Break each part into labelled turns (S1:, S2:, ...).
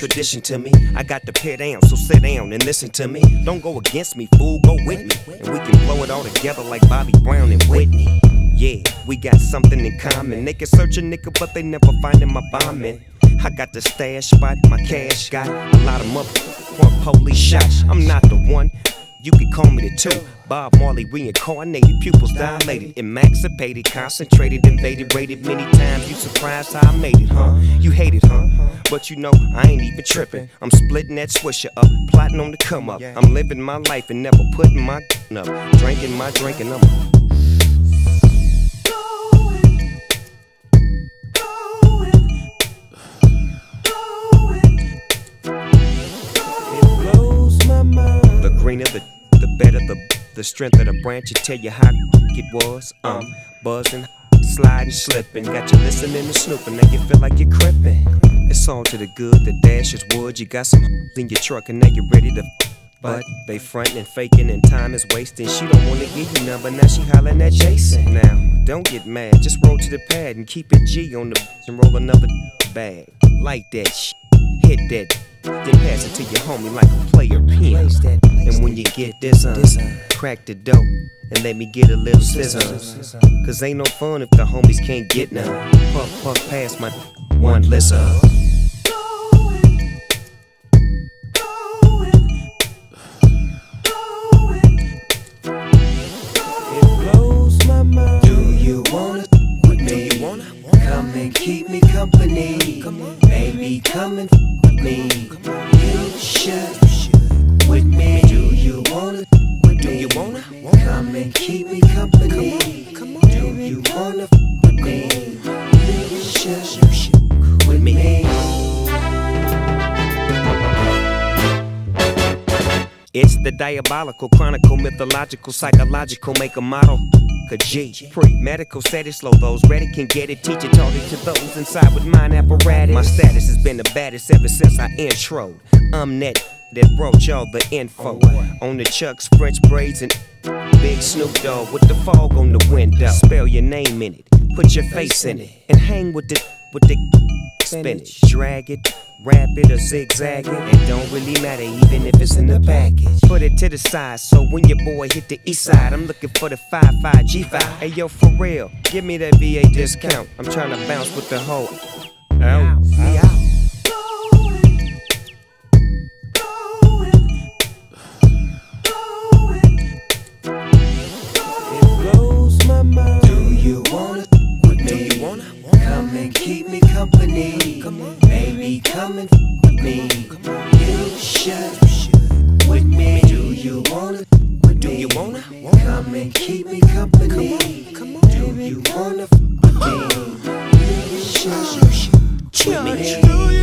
S1: tradition to me. I got the pit down, so sit down and listen to me. Don't go against me, fool, go with me. And we can blow it all together like Bobby Brown and Whitney. Yeah, we got something in common. They can search a nigga, but they never findin' my bombin'. I got the stash spot, my cash got a lot of motherfucking police shots. I'm not the one, you can call me the two. Bob Marley reincarnated, pupils dilated, emancipated, concentrated, invaded, rated many times. You surprised how I made it, huh? You hate it, huh? But you know I ain't even tripping. I'm splitting that swisher up, plotting on the come up. I'm living my life and never putting my up. Drinking my drink and I'm the greener the better the strength of the branch. It tell you how it was. Buzzing, sliding, slipping. Got you listening and snooping. Now you feel like you're crippin'. It's all to the good. The dash is wood. You got some in your truck and now you're ready to. But they frontin' and faking and time is wasting. She don't wanna give you none, but now she hollering at Jason. Now don't get mad. Just roll to the pad and keep it G on the and roll another bag. Like that shit. Hit that. Then pass it to your homie like a player pin. And when you get this crack the dope and let me get a little scissor. Cause ain't no fun if the homies can't get none. Puff, puff past my one listen. It blows my mind. Do you wanna with me? Come and keep me company. Baby, come and with me. You should with me. Do you wanna with me? Come and keep me company. Do you wanna with me? You should with me. It's the diabolical, chronicle, mythological, psychological, make a model. G. Pre-medical said it slow, those ready can get it. Teach it, taught it to those inside with mind apparatus. My status has been the baddest ever since I introed. I'm that broach all the info. On the Chucks, French braids, and Big Snoop Dogg with the fog on the window. Spell your name in it, put your face in it, and hang with the spinach. Drag it, wrap it or zigzag it. It don't really matter even if it's in the package. Put it to the side so when your boy hit the east side, I'm looking for the 5-5 G5. Hey yo, for real, give me that VA discount. I'm trying to bounce with the whole out. It blows my mind. Do you wanna with me? Come and keep me company. Baby, come and with me. You should with me. Do you wanna with me? Come and keep me company. Do you wanna with me? You should with me.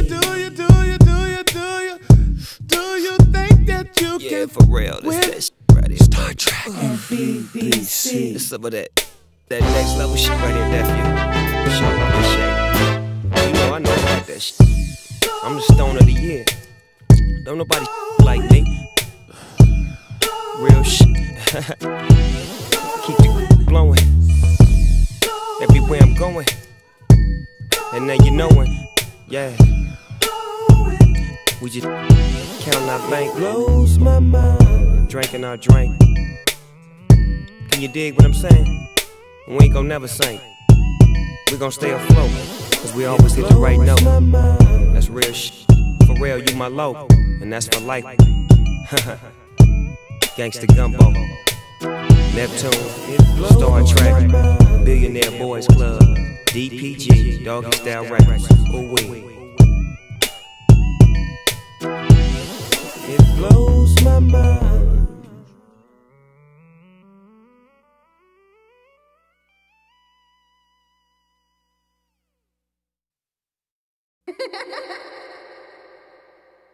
S2: Do you think that you can?
S1: Yeah, for real, this that shit right here.
S2: Star Trek.
S1: BBC. It's some of that next level shit right here, nephew. Show up the shake. You know I know about that shit. I'm the stone of the year. Don't nobody like me. Real shit. Keep the blowing. Everywhere I'm going. And now you knowin'. Yeah. We just counting our bank. Blows my mind. Drinking our drink. Can you dig what I'm saying? We ain't gon' never sink. We gon' stay afloat, cause we always hit the right note. That's real shit. For real, you my low, and that's for life. Gangsta Gumbo, Neptune, Star Trek, Billionaire Boys Club, DPG, Doggy Style Rappers. Ooh wee.